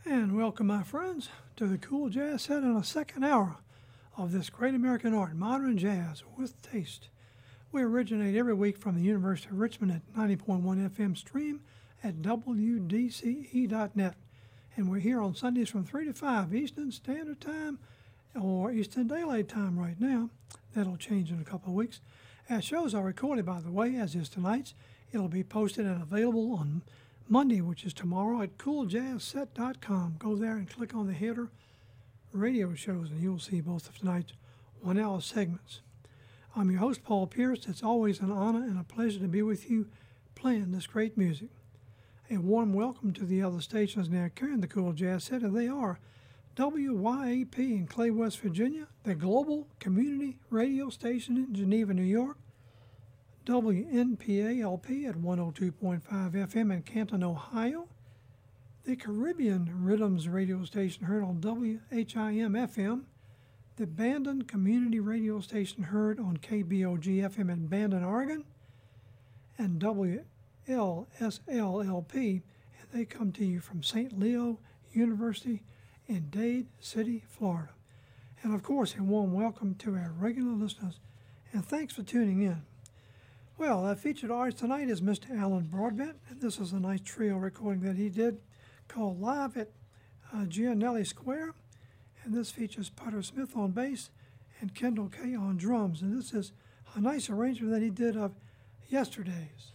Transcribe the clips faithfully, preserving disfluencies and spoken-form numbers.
And welcome, my friends, to the Cool Jazz Set in a second hour of this great American art, modern jazz with taste. We originate every week from the University of Richmond at ninety point one F M stream at W D C E dot net. And we're here on Sundays from three to five Eastern Standard Time or Eastern Daylight Time right now. That'll change in a couple of weeks. Our shows are recorded, by the way, as is tonight's. It'll be posted and available on Monday, which is tomorrow, at cool jazz set dot com. Go there and click on the header radio shows, and you'll see both of tonight's one-hour segments. I'm your host, Paul Pierce. It's always an honor and a pleasure to be with you playing this great music. A warm welcome to the other stations now carrying the Cool Jazz Set, and they are W Y A P in Clay, West Virginia, the Global Community Radio Station in Geneva, New York, W N P A L P at one oh two point five F M in Canton, Ohio, the Caribbean Rhythms radio station heard on W H I M F M, the Bandon Community Radio station heard on K B O G F M in Bandon, Oregon, and W L S L L P, and they come to you from Saint Leo University in Dade City, Florida. And of course, a warm welcome to our regular listeners, and thanks for tuning in. Well, our featured artist tonight is Mister Alan Broadbent, and this is a nice trio recording that he did called Live at uh, Gianelli Square, and this features Potter Smith on bass and Kendall Kay on drums, and this is a nice arrangement that he did of Yesterdays.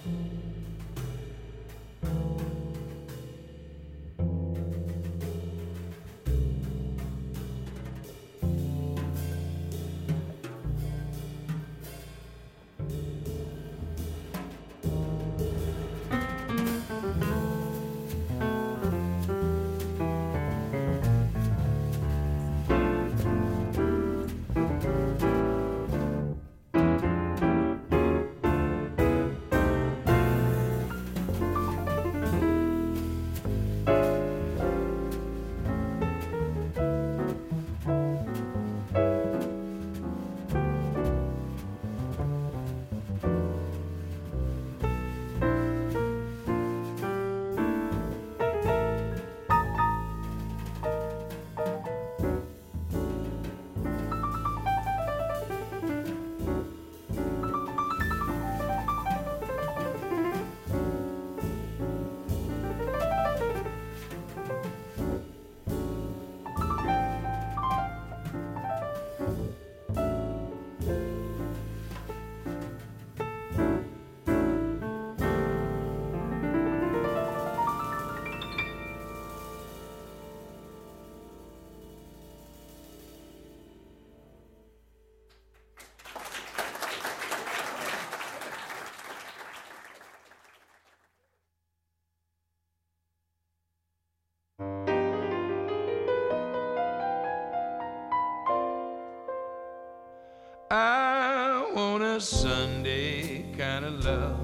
I want a Sunday kind of love,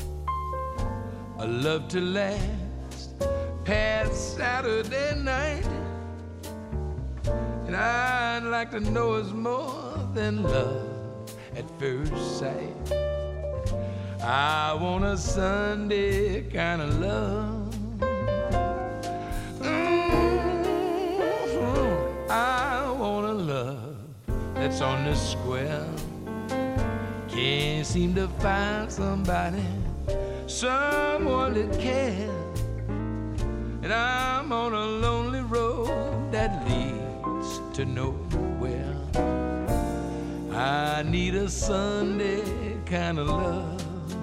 a love to last past Saturday night. And I'd like to know it's more than love at first sight. I want a Sunday kind of love. Mm-hmm. I want a love that's on the square. Can't seem to find somebody, someone that cares. And I'm on a lonely road that leads to nowhere. I need a Sunday kind of love.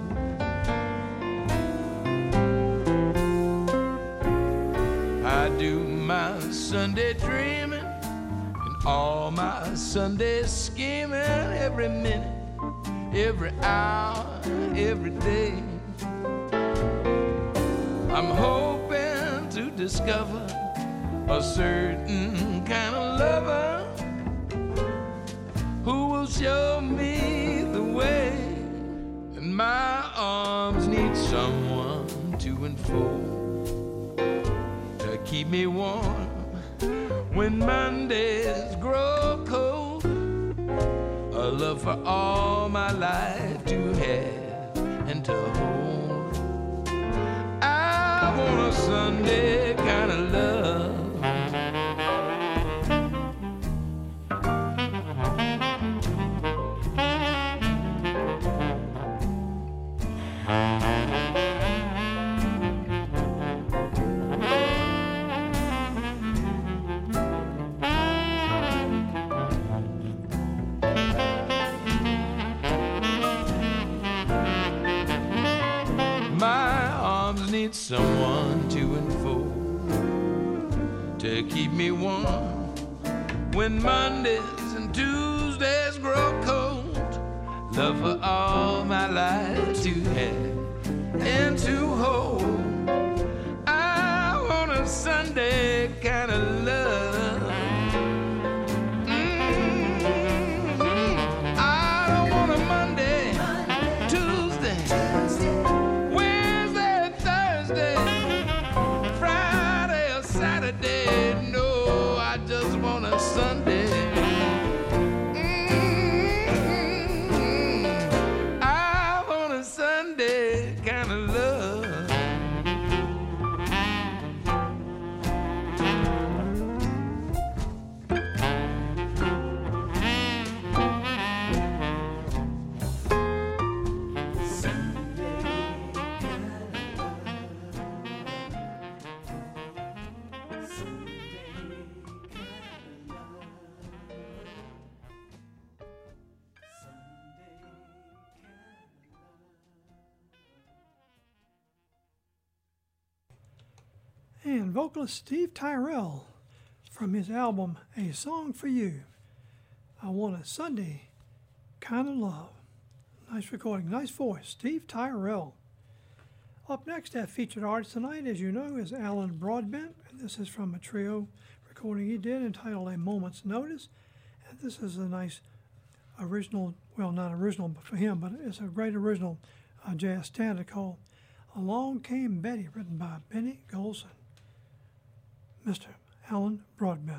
I do my Sunday dreaming and all my Sunday scheming, every minute, every hour, every day. I'm hoping to discover a certain kind of lover who will show me the way. And my arms need someone to enfold, to keep me warm when Mondays grow cold. A love for all my life to have and to hold. I want a Sunday kind of love. Need someone to enfold, to keep me warm when Mondays and Tuesdays grow cold. Love for all my life to have and to hold. I want a Sunday kind of love. Mm-hmm. I don't want a Monday, Tuesday, Friday or Saturday. No, I just want a Sunday. Mm-hmm. I want a Sunday kind of love. and vocalist Steve Tyrell from his album A Song for You. I Want a Sunday Kind of Love. Nice recording, nice voice, Steve Tyrell. Up next, that featured artist tonight, as you know, is Alan Broadbent, and this is from a trio recording he did entitled A Moment's Notice. And this is a nice original, well, not original for him, but it's a great original uh, jazz standard called Along Came Betty, written by Benny Golson. Mister Alan Broadbent.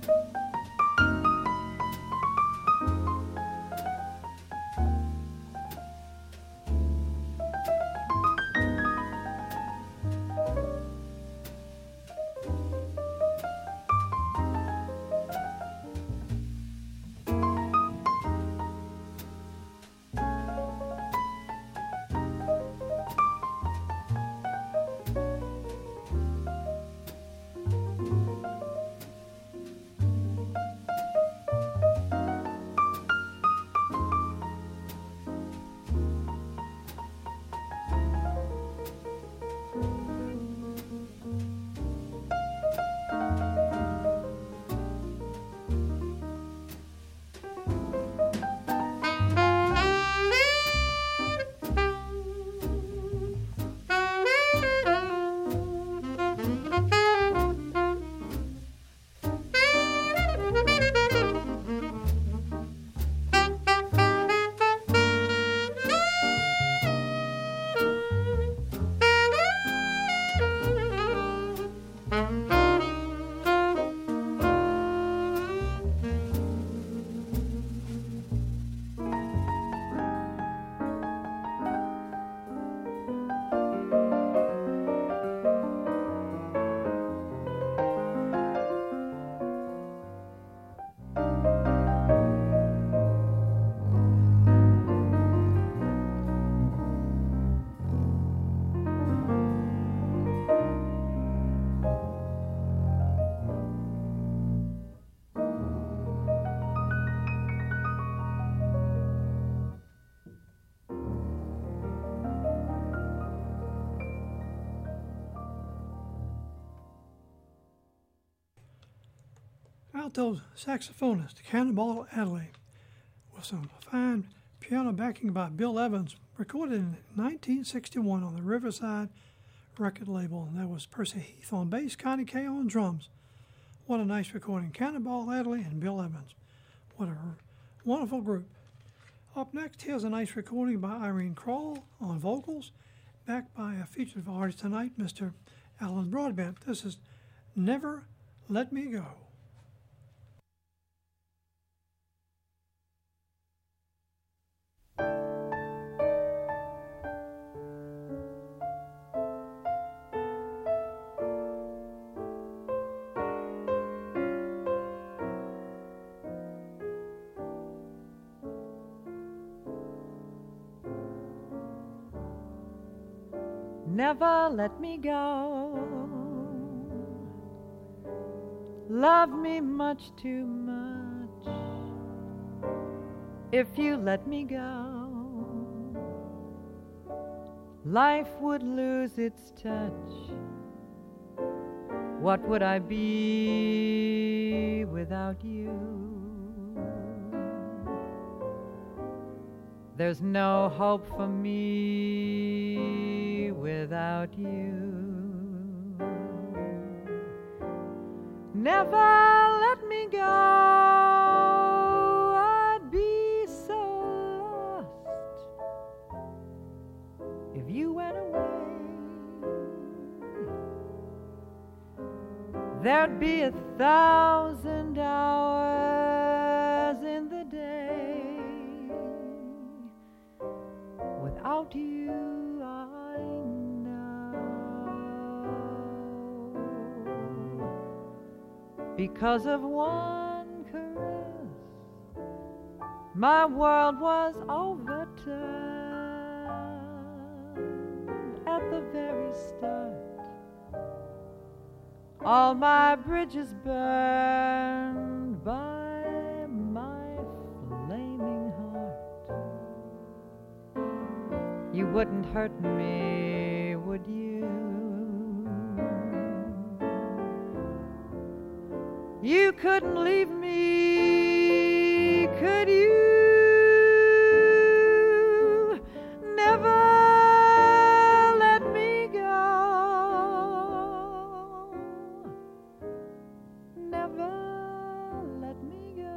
Alto saxophonist Cannonball Adderley, with some fine piano backing by Bill Evans, recorded in nineteen sixty-one on the Riverside record label, and that was Percy Heath on bass, Connie Kay on drums. What a nice recording. Cannonball Adderley and Bill Evans. What a wonderful group. Up next, here's a nice recording by Irene Kroll on vocals, backed by a featured artist tonight, Mister Alan Broadbent. This is Never Let Me Go. Never let me go. Love me much too much. If you let me go, life would lose its touch. What would I be without you? There's no hope for me without you. Never let me go. I'd be so lost if you went away. There'd be a thousand hours in the day without you, I know. Because of one caress, my world was overturned at the very start. All my bridges burned by my flaming heart. You wouldn't hurt me, would you? You couldn't leave me, could you? Never let me go. Never let me go.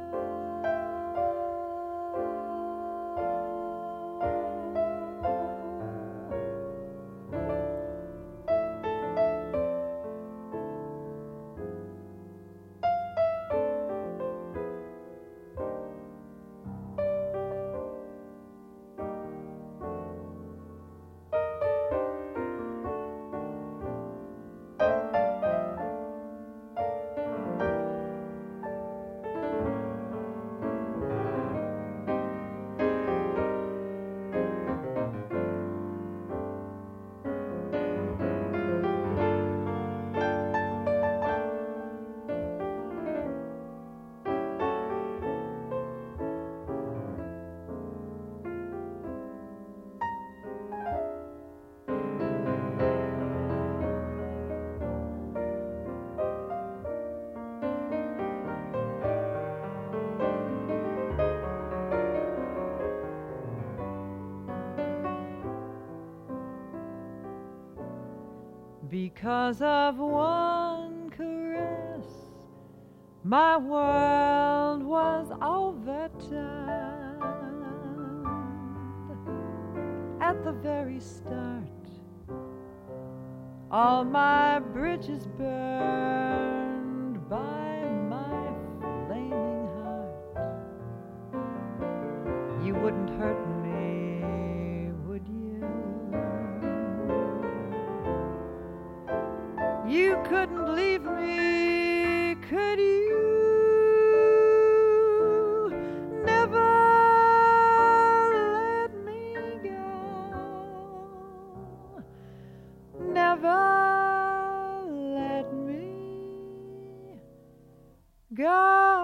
because of one caress, my world was overturned. At the very start, all my bridges burned by my flaming heart. You wouldn't hurt me, would you? You couldn't leave me, could you? Never let me go. Never let me go.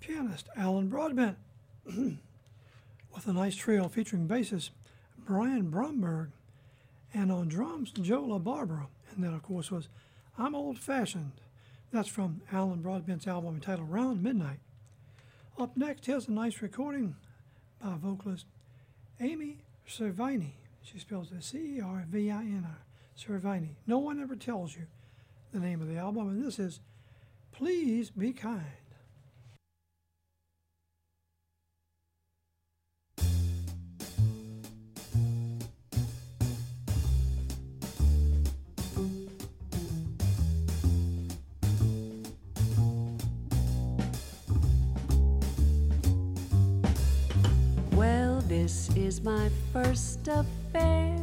pianist Alan Broadbent, with a nice trio featuring bassist Brian Bromberg, and on drums Joe LaBarbera. And that, of course, was I'm Old Fashioned. That's from Alan Broadbent's album entitled Round Midnight. Up next, here's a nice recording by vocalist Amy Cervini. She spells it C E R V I N I, Cervini. No one ever tells you the name of the album, and this is Please Be Kind. This is my first affair.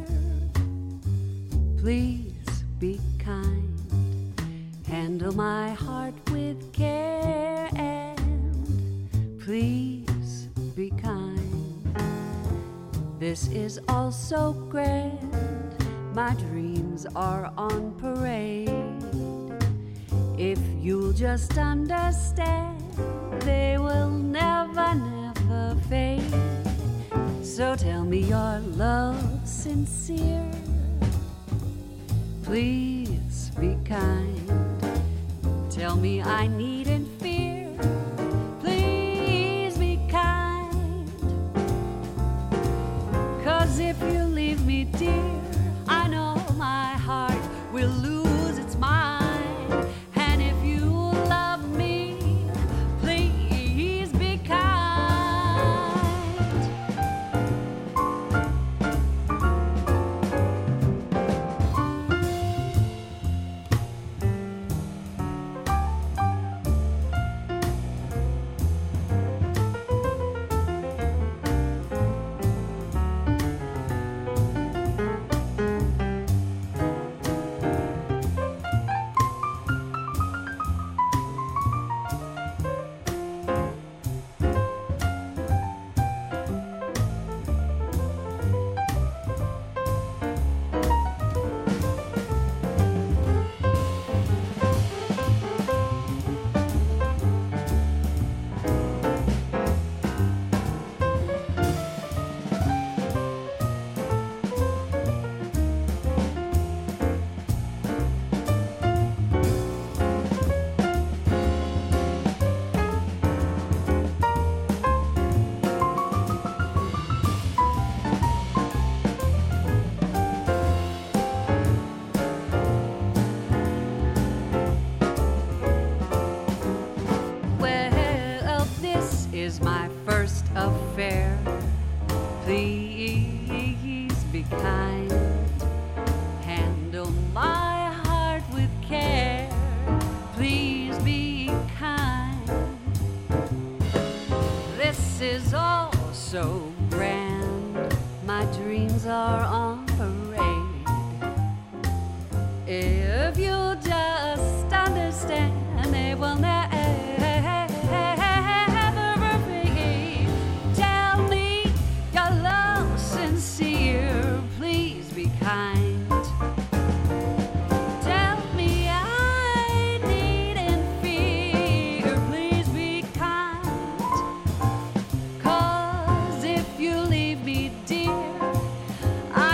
Please be kind. Handle my heart with care and please be kind. This is all so grand. My dreams are on parade. If you'll just understand, they will never, never fade. So tell me your love sincere. Please be kind. Tell me I needn't fear. Please be kind. 'Cause if you leave me, dear, I know my heart will lose its mind. And if you love me, please be kind. Is my first affair. Please be kind. Handle my heart with care. Please be kind. This is all so grand. My dreams are on parade. If you just understand, they will never kind. Tell me I needn't fear. Please be kind. 'Cause if you leave me, dear, I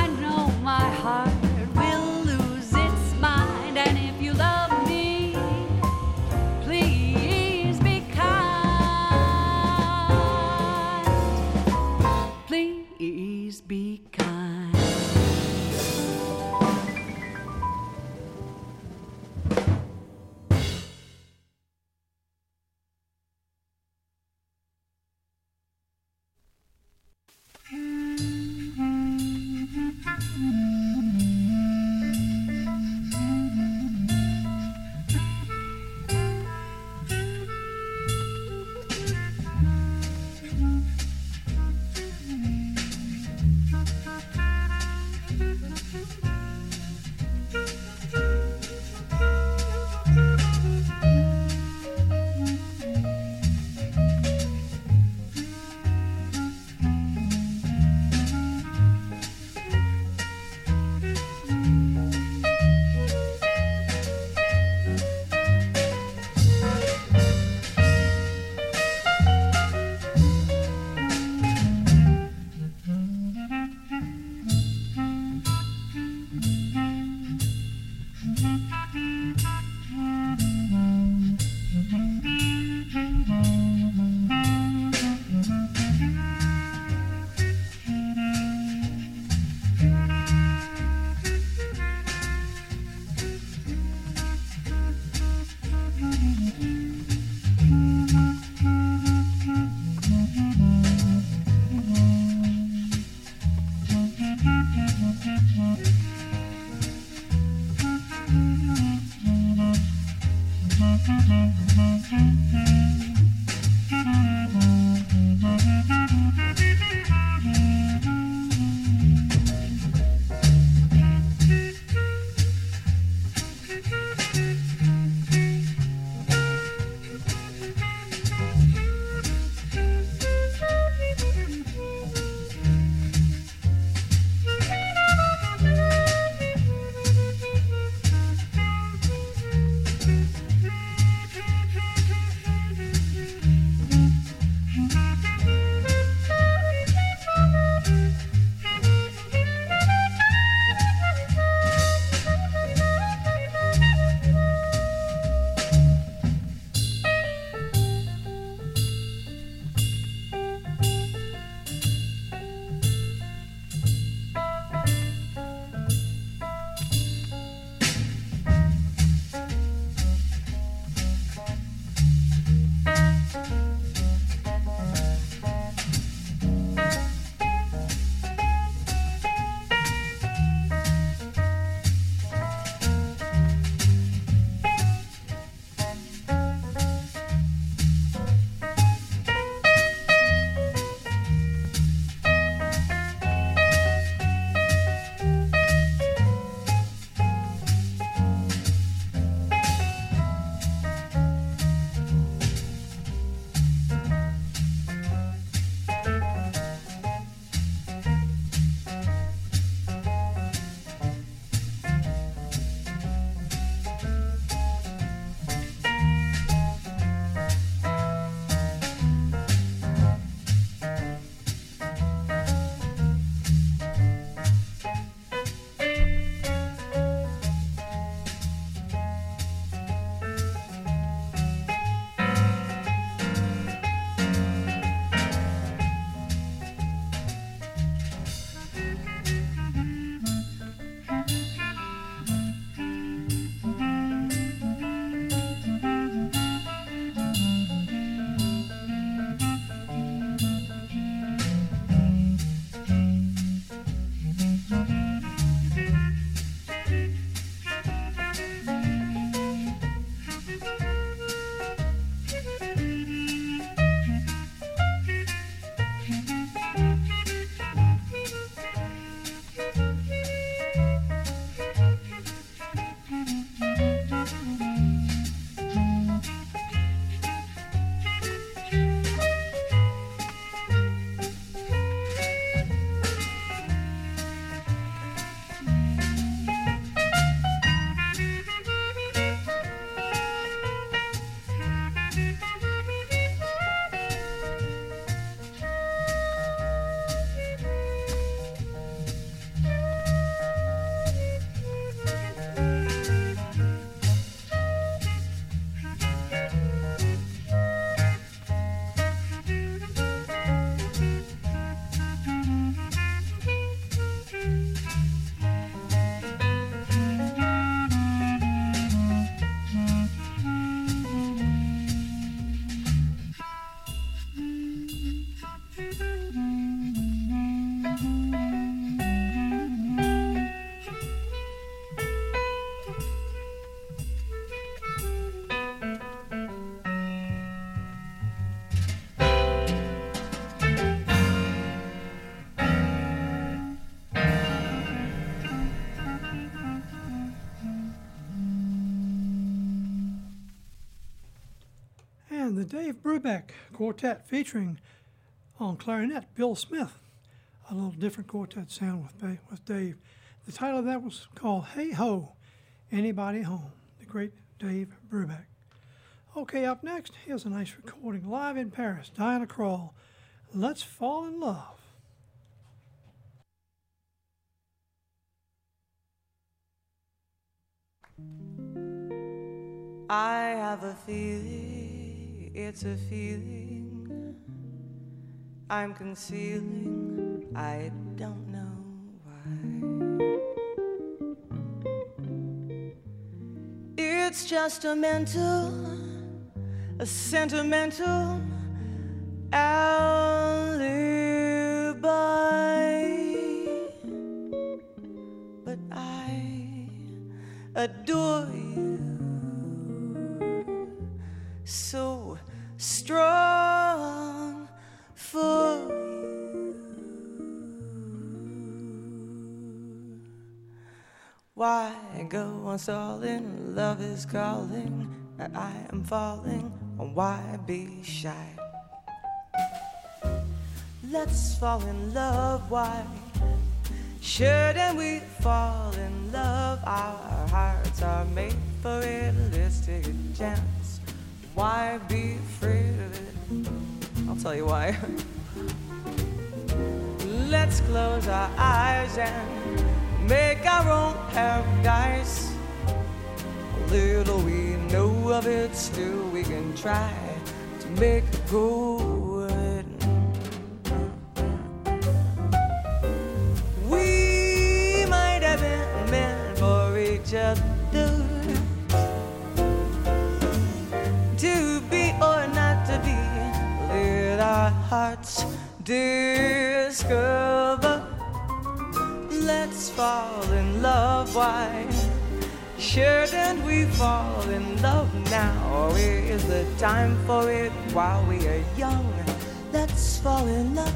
the Dave Brubeck Quartet featuring on clarinet Bill Smith. A little different quartet sound with, Ba- with Dave. The title of that was called Hey Ho, Anybody Home? The great Dave Brubeck. Okay, up next, here's a nice recording live in Paris. Diana Krall, Let's Fall in Love. I have a feeling, it's a feeling I'm concealing, I don't know why. It's just a mental, a sentimental alibi, but I adore you so strong for you. Why go on stalling? Love is calling, and I am falling. Why be shy? Let's fall in love. Why shouldn't we fall in love? Our hearts are made for it. Let's take a chance. Why be afraid of it? I'll tell you why. Let's close our eyes and make our own paradise. Little we know of it, still we can try to make it good. We might have been meant for each other, to be or not to be. Let our hearts discover. Let's fall in love. Why shouldn't we fall in love now? Is the time for it while we are young? Let's fall in love.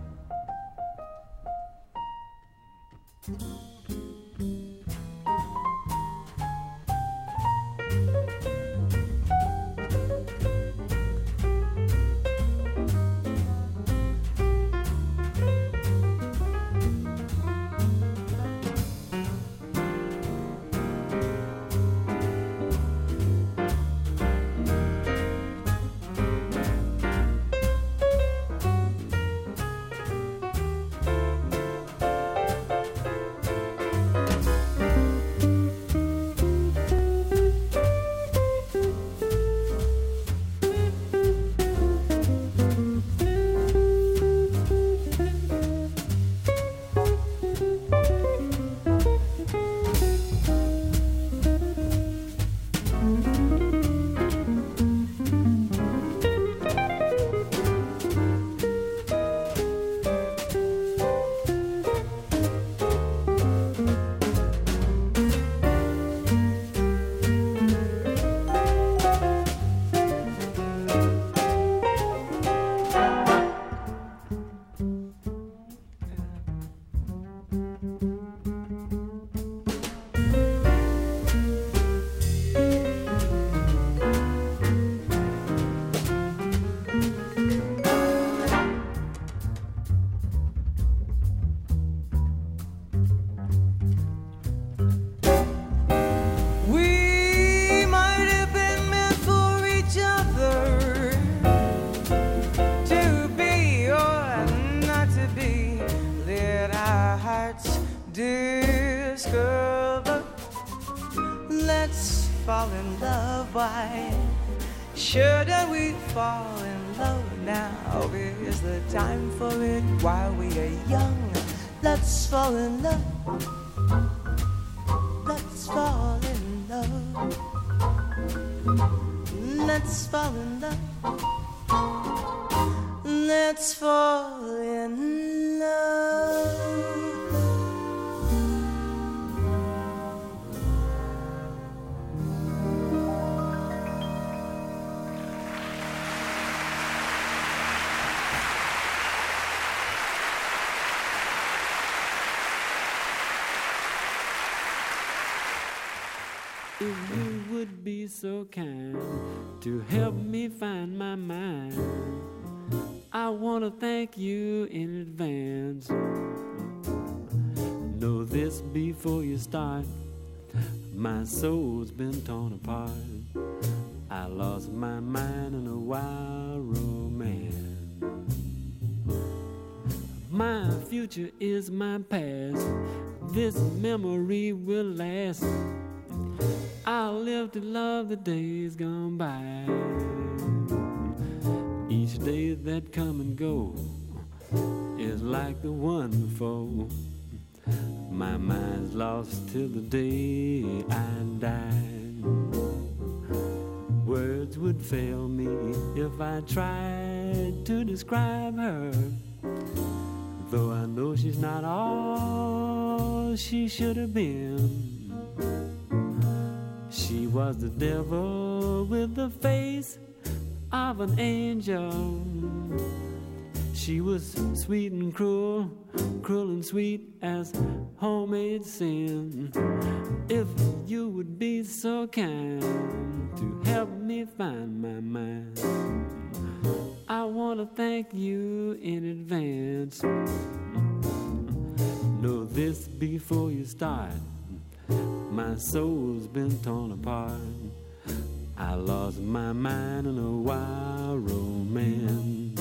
Discover. Let's fall in love. Why shouldn't we fall in love now? Is the time for it while we are young? Let's fall in love. Let's fall in love. Let's fall in love. Let's fall in love. If you would be so kind to help me find my mind, I want to thank you in advance. Know this before you start, my soul's been torn apart. I lost my mind in a wild romance. My future is my past, this memory will last. I'll live to love the days gone by. Each day that come and go is like the one before. My mind's lost till the day I die. Words would fail me if I tried to describe her, though I know she's not all she should have been. She was the devil with the face of an angel. She was sweet and cruel, cruel and sweet as homemade sin. If you would be so kind to help me find my mind, I want to thank you in advance. Know this before you start, my soul's been torn apart. I lost my mind in a wild romance.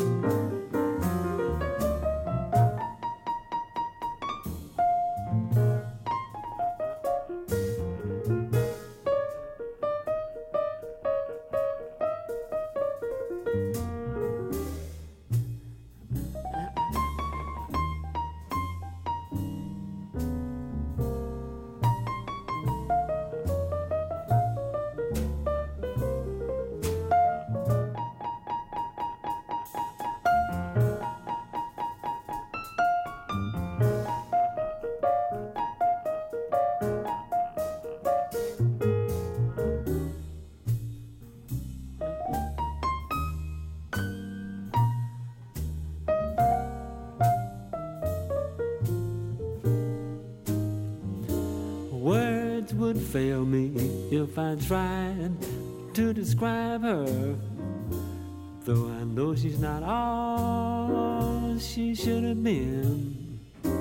Would fail me if I tried to describe her, though I know she's not all she should have been.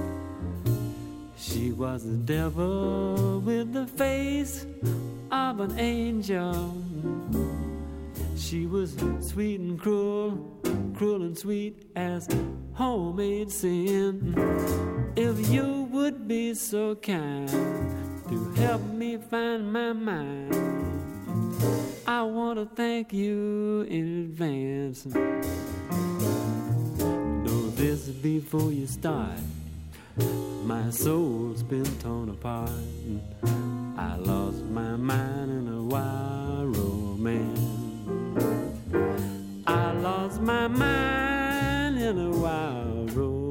She was the devil with the face of an angel. She was sweet and cruel, cruel and sweet as homemade sin. If you would be so kind to help me find my mind, I want to thank you in advance. Know this before you start, my soul's been torn apart. I lost my mind in a wild romance. I lost my mind in a wild romance.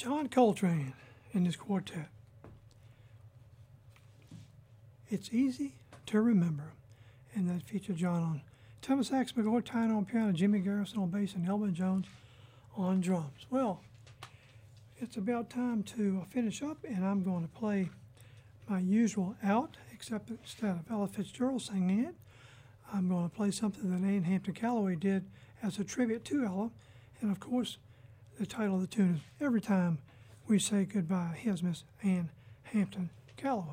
John Coltrane in this quartet. It's Easy to Remember, and that featured John on tenor sax, McCoy Tyner on piano, Jimmy Garrison on bass, and Elvin Jones on drums. Well, it's about time to finish up, and I'm going to play my usual out, except instead of Ella Fitzgerald singing it, I'm going to play something that Ann Hampton Callaway did as a tribute to Ella. And of course, the title of the tune is Every Time We Say Goodbye. Here's Miss Ann Hampton Callaway.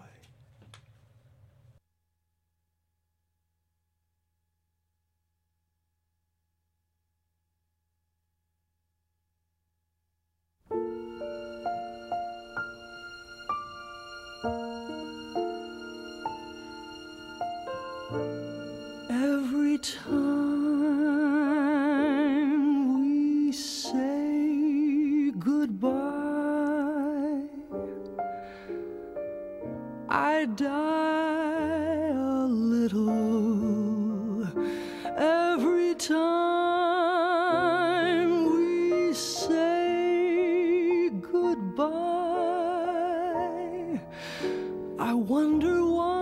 Every time we say goodbye, I die a little. Every time we say goodbye, I wonder why.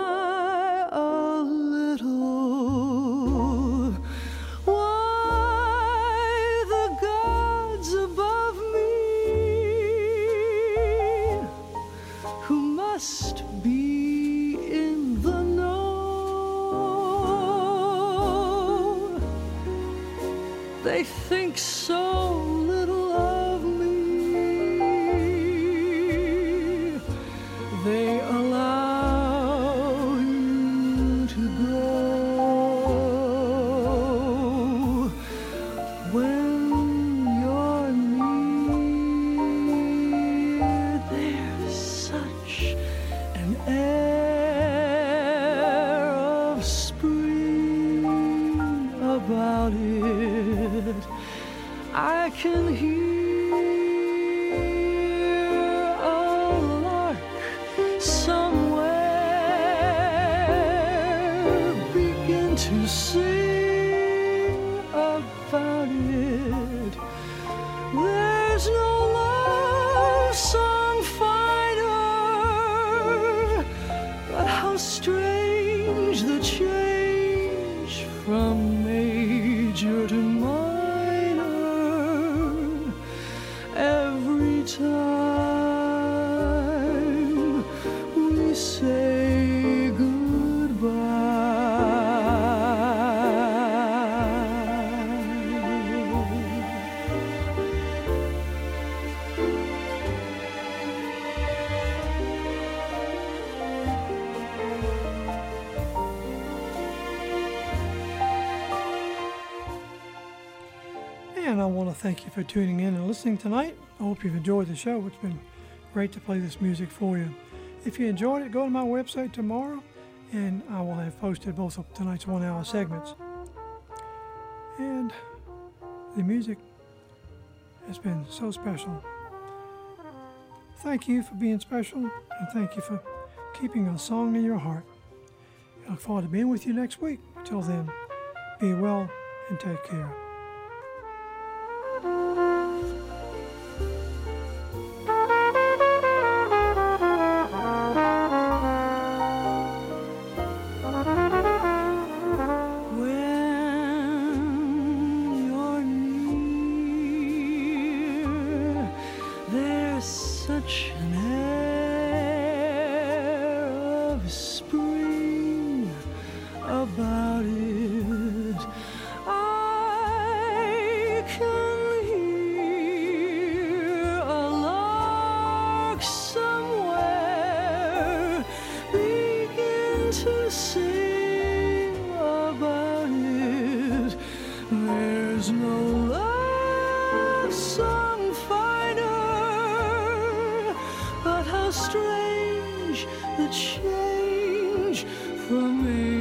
They think so little of me. They allow you to go when you're near. There's such an air of spring about it. I can hear a lark somewhere begin to sing about it. There's no love song finer, but how strange the change from major to minor. Every time we say goodbye. And I want to thank you for tuning in and listening tonight. I hope you've enjoyed the show. It's been great to play this music for you. If you enjoyed it, go to my website tomorrow, and I will have posted both of tonight's one-hour segments. And the music has been so special. Thank you for being special, and thank you for keeping a song in your heart. I look forward to being with you next week. Until then, be well and take care. Such an air of spring about it. I can hear a lark somewhere begin to sing about it. There's no love song finer, but how strange the change from me.